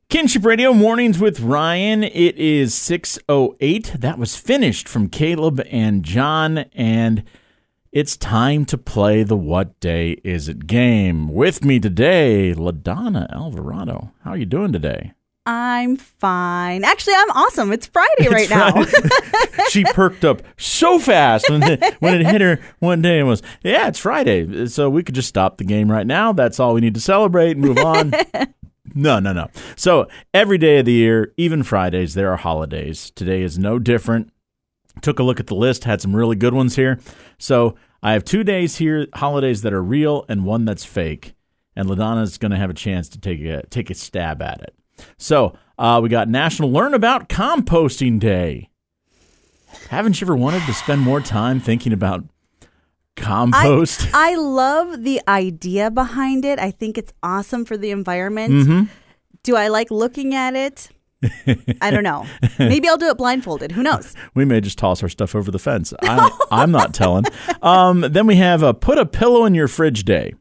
Kinship Radio Mornings with Ryan. It is 6:08. That was finished from Caleb and John, and it's time to play the What Day Is It game. With me today, LaDonna Alvarado. How are you doing today? I'm fine. Actually, I'm awesome. It's Friday right now. She perked up so fast when it hit her one day and was, yeah, it's Friday. So we could just stop the game right now. That's all we need to celebrate and move on. No. So every day of the year, even Fridays, there are holidays. Today is no different. Took a look at the list, had some really good ones here. So I have 2 days here, holidays that are real and one that's fake. And LaDonna's going to have a chance to take a stab at it. So we got National Learn About Composting Day. Haven't you ever wanted to spend more time thinking about compost? I love the idea behind it. I think it's awesome for the environment. Mm-hmm. Do I like looking at it? I don't know. Maybe I'll do it blindfolded. Who knows? We may just toss our stuff over the fence. I'm not telling. Then we have Put a Pillow in Your Fridge Day.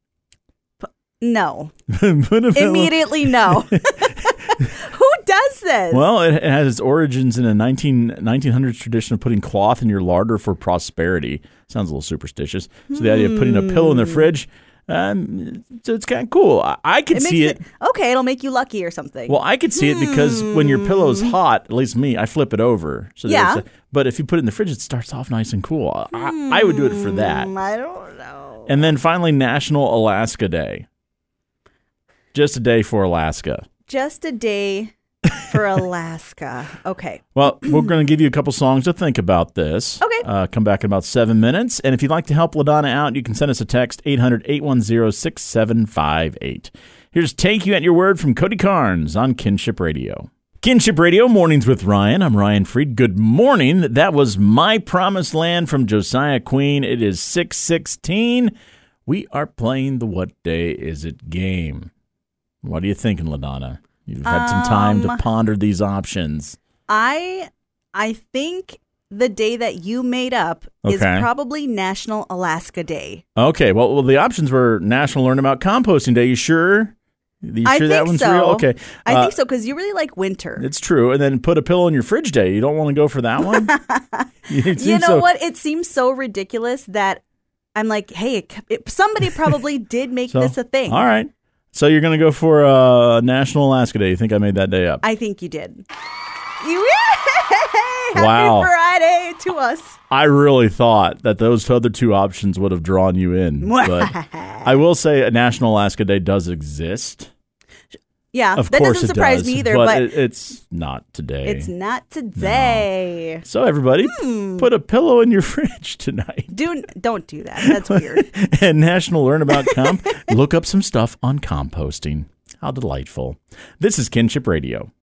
No. Put a pillow. Immediately no. Who does this? Well, it has its origins in a 1900s tradition of putting cloth in your larder for prosperity. Sounds a little superstitious. So the idea of putting a pillow in the fridge, so it's kind of cool. I could see it. Okay, it'll make you lucky or something. Well, I could see it because when your pillow's hot, at least me, I flip it over. So yeah. But if you put it in the fridge, it starts off nice and cool. I would do it for that. I don't know. And then finally, National Alaska Day. Just a day for Alaska. Just a day for Alaska. Okay. Well, we're going to give you a couple songs to think about this. Okay. Come back in about 7 minutes. And if you'd like to help LaDonna out, you can send us a text, 800-810-6758. Here's Take You at Your Word from Cody Carnes on Kinship Radio. Kinship Radio, Mornings with Ryan. I'm Ryan Freed. Good morning. That was My Promised Land from Josiah Queen. It is 6:16. We are playing the What Day Is It game. What are you thinking, LaDonna? You've had some time to ponder these options. I think the day that you made up is probably National Alaska Day. Okay. Well, the options were National Learn About Composting Day. You sure? I think that one's so. real? Okay. I think so because you really like winter. It's true. And then Put a Pillow in Your Fridge Day. You don't want to go for that one? You know what? It seems so ridiculous that I'm like, hey, somebody probably did make this a thing. All right. So you're going to go for National Alaska Day. You think I made that day up? I think you did. Wow. Happy Friday to us. I really thought that those other two options would have drawn you in. But I will say National Alaska Day does exist. Yeah, of that course doesn't surprise me either. But it's not today. It's not today. No. So everybody, put a pillow in your fridge tonight. Don't do that. That's weird. And National Learn About Look up some stuff on composting. How delightful. This is Kinship Radio.